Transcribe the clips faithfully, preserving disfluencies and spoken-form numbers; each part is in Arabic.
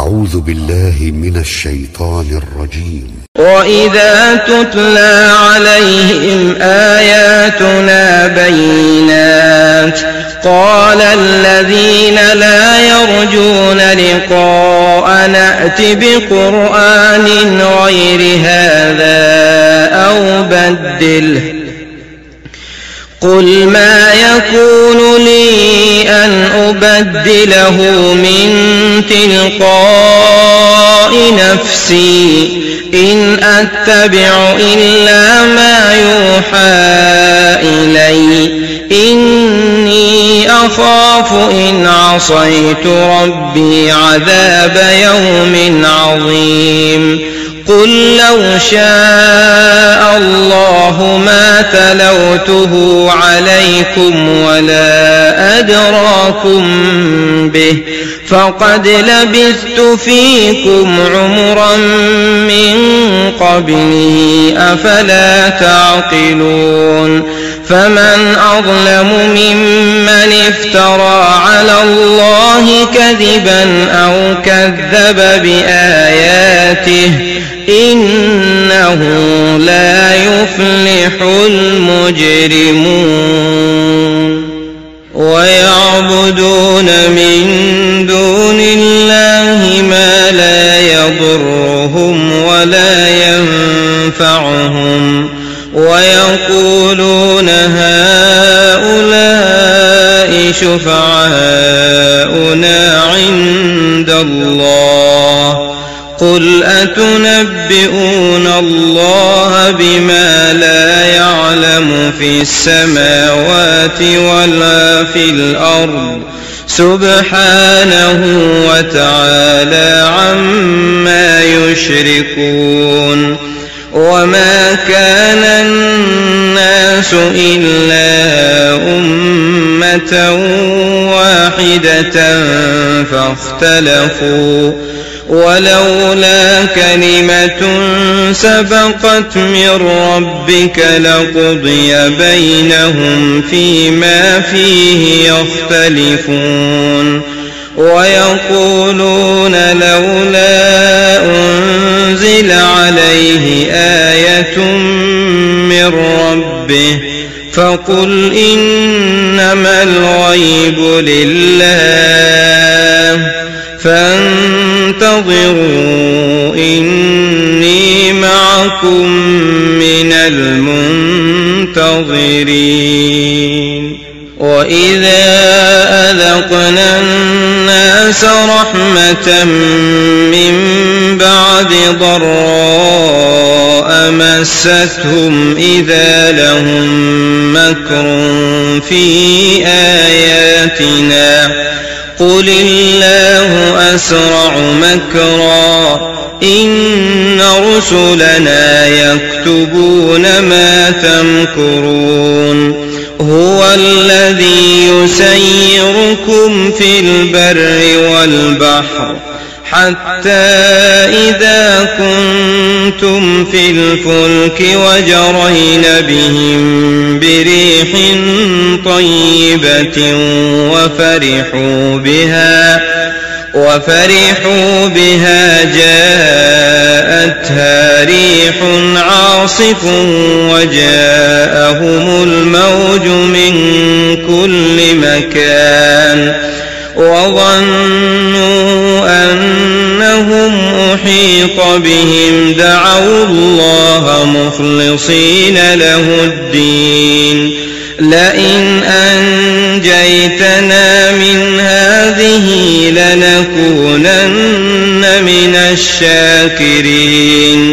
أعوذ بالله من الشيطان الرجيم. وإذا تتلى عليهم آياتنا بينات قال الذين لا يرجون لقاءنا ائت بقرآن غير هذا أو بدله قل ما يكون لي أن أبدله من تلقاء نفسي إن أتبع إلا ما يوحى إلي إني أخاف إن عصيت ربي عذاب يوم عظيم. قل لو شاء الله ما تلوته عليكم ولا أدراكم به فقد لبثت فيكم عمرا من قبله أفلا تعقلون. فمن أظلم ممن افترى على الله كذبا أو كذب بآياته إنه لا يفلح المجرمون. ويعبدون من دون الله ما لا يضرهم ولا ينفعهم ويقولون هؤلاء شفعاؤنا عند الله قل أتنبئون الله بما لا يعلم في السماوات ولا في الأرض سبحانه وتعالى عما يشركون. وما كان الناس إلا أمة واحدة فاختلفوا ولولا كلمة سبقت من ربك لقضي بينهم فيما فيه يختلفون. ويقولون لولا أنزل عليه آية من ربه فقل إنما الغيب لله فانتظروا إني معكم من المنتظرين. وإذا أذقنا الناس رحمة من بعد ضراء مستهم إذا لهم مكر في آياتنا قل الله أسرع مكرا إن رسلنا يكتبون ما تمكرون. هو الذي يسيركم في البر والبحر حتى إذا كنتم في الفلك وجرين بهم بريح طيبة وفرحوا بها وفرحوا بها جاءتها ريح عاصف وجاءهم الموج من كل مكان وظنوا أنهم أحيط بهم دعوا الله مخلصين له الدين لئن أنجيتنا من هذه لنكونن من الشاكرين.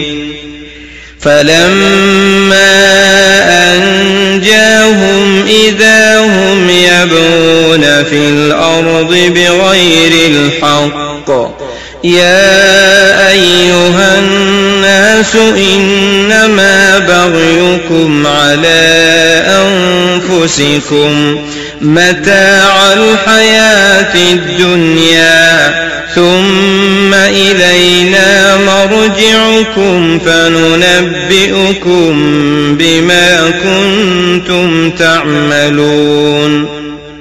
فلما أنجاهم إذا هم يبغون في الأرض بغير الحق يا أيها الناس إنما بغيكم على أنفسكم متاع الحياة الدنيا ثم إلينا مرجعكم فننبئكم بما كنتم تعملون.